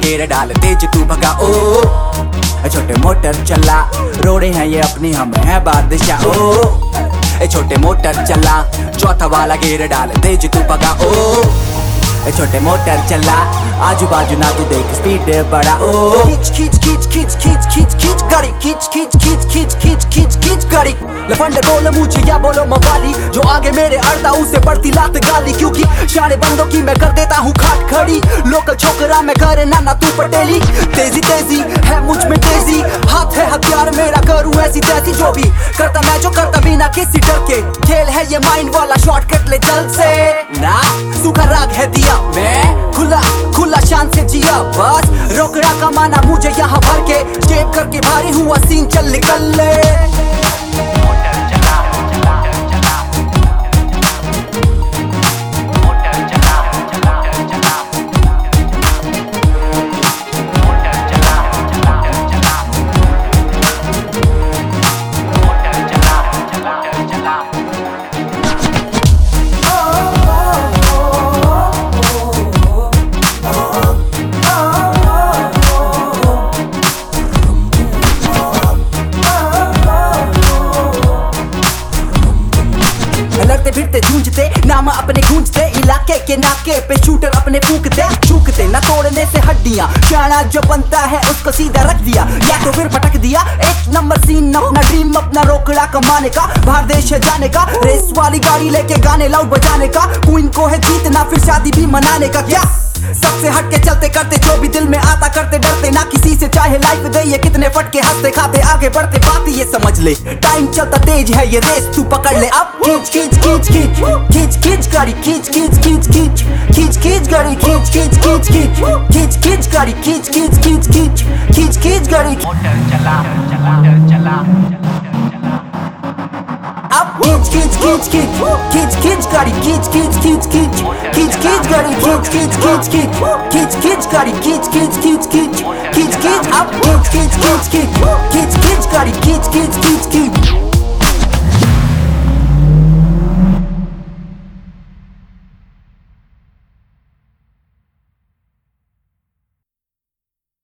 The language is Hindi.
गेर डाल तेज तू भगा ओ छोटे मोटर चला, रोड़े हैं ये अपनी हम है बादशाह ओ छोटे मोटर चला, चौथा वाला गेर डाल तेज तू भगा ओ छोटे मोटर चला, आजू बाजू ना तू देख स्पीड बड़ा ओ खींच खींच खींच खींच खींच खींच खींच गाड़ी खींच खींच खींच खींच खींच खींच खींच गाड़ी। लफंडे बोलो मुझे या बोलो मवाली, जो आगे मेरे अड़ता उसे पड़ती लात गाली, क्योंकि सारे बंदों की मैं कर देता हूँ खाट खड़ी। लोकल छोकरा मैं करे ना तू पटेली, तेजी तेजी है मुझ में तेजी, हाथ है हथियार मेरा करूँ ऐसी तैसी, जो भी करता मैं जो करता बिना किसी डर के, खेल है ये माइंड वाला शॉर्टकट ले जल्द से ना, सूखा राग है दिया मैं खुला खुला शान से जिया, बस रोकड़ा कमाना मुझे यहाँ भर के, जेब करके भारी हुआ सीन चल निकल ले। लड़ते फिरते झूंझते नाम अपने गूंजते, इलाके के नाके पे शूटर अपने फूकते, चूकते न तोड़ने से हड्डियां, शाना जो बनता है उसको सीधा रख दिया, या तो फिर पटक दिया। एक नंबर सीन अपना ड्रीम अपना रोकड़ा कमाने का, बाहर देश जाने का, रेस वाली गाड़ी लेके गाने लाउड बजाने का, क्वीन को है जीतना फिर शादी भी मनाने का, क्या सबसे हटके चलते करते जो भी दिल में आता करते, डरते ना किसी से चाहे लाइफ दे ये कितने फटके, हंसते खाते आगे बढ़ते, बात ये समझ ले टाइम चलता तेज है ये रेस तू पकड़ ले अब। खींच खींच खींच खींच खींच खींच गाड़ी खींच खींच खींच खींच खींच खींच गाड़ी खींच खींच खींच खींच खींच खींच गाड़ी खींच खींच खींच खींच खींच खींच गाड़ी। मोटर चला मोटर चला अब खींच खींच खींच खींच खींच खींच गाड़ी खींच खींच खींच खींच खींच खींच गाड़ी खींच खींच खींच खींच खींच खींच गाड़ी खींच खींच खींच खींच खींच खींच अब खींच खींच खींच खींच खींच खींच गाड़ी खींच खींच खींच खींच